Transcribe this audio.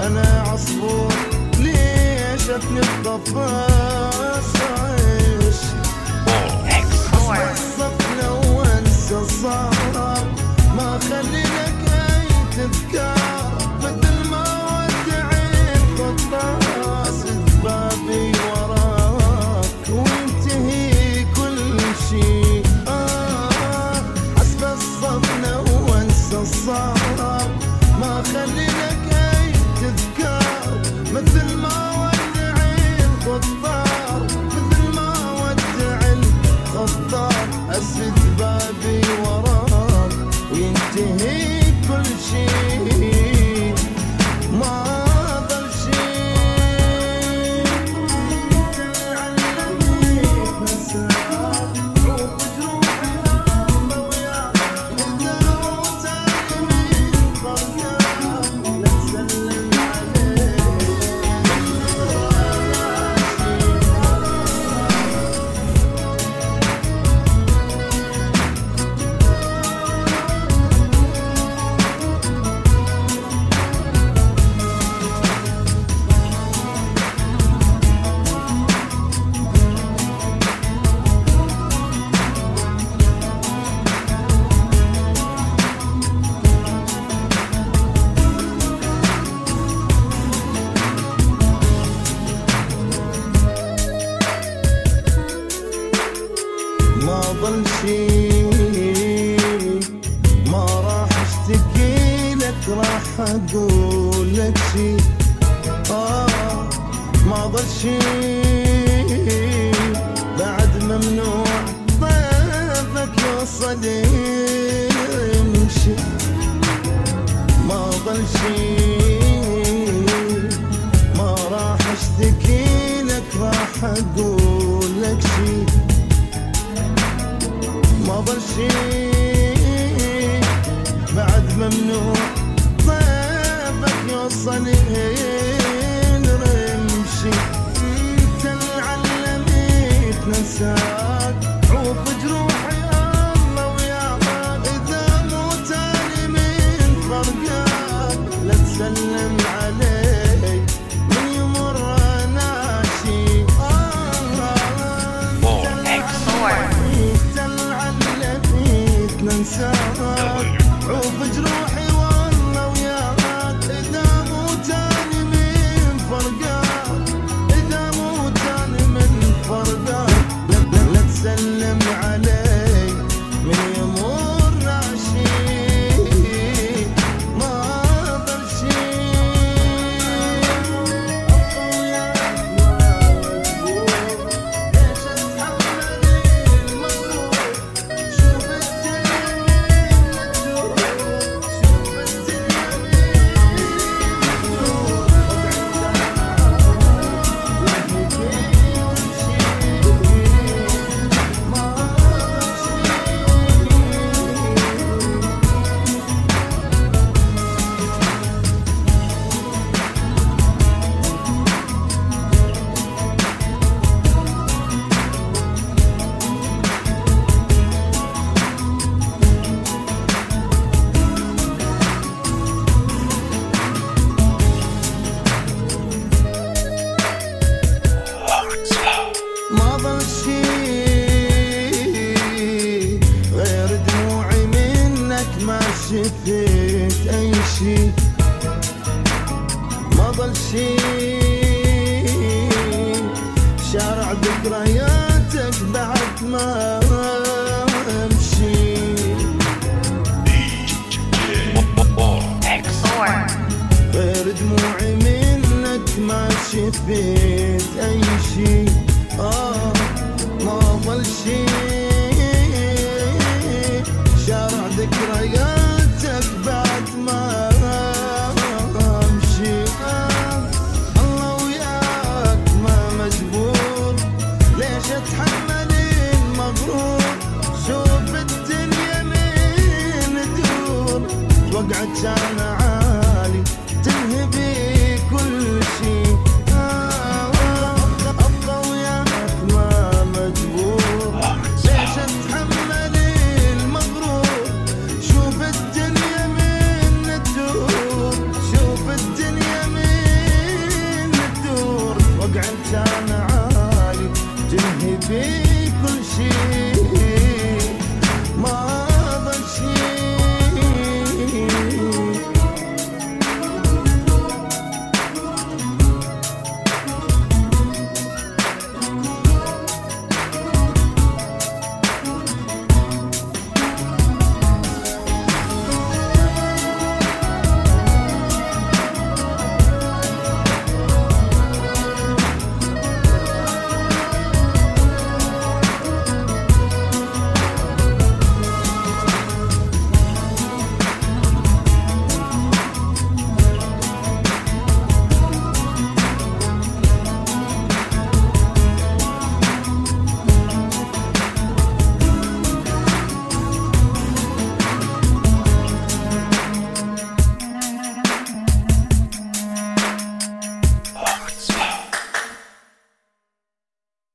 انا عصفور ليش اتنفض عيش الصفنة وانسى الصار ما خلي لك اي تذكار مثل ما ودعت قطاس بابي وراك وينتهي كل شي حسب الصفنة وانسى الصار ما خلي لك اي تذكار مثل ما ودعت الخطار مثل ما ودع الخطار اسد بابي وراك وينتهي كل شي ما ضل شي تعلمني مسار روح جروحي الله وياك انت وتاني من فرقاك لا تسلم عليك ما ضل شي ما راح اشتكي لك راح اقول لك شي ما ضل شي بعد ممنوع ضيفك يوصل يمشي ما ضل شي ما راح اشتكي لك راح اقول لك شي ما ضل شي بعد ممنوع ضيفك يوصل يمشي انت اللي علميت ننساك عوف جروحي الله وياك اذا مو تاني من فرقاك لا تسلم علي من يمر ناشي ننساك عوف جروحي والله وياك اذا مو تاني من فرقاك اذا مو تاني من فرقاك لا تسلم علي من يمر راشي ما ضل شي ليش اتحمل المولود شوف ما ضل شي غير دموعي منك ما شفت اي شي ما ضل شي شارع ذكرياتك بعد ما امشي غير دموعي منك ما شفت اي شي ما ضل شي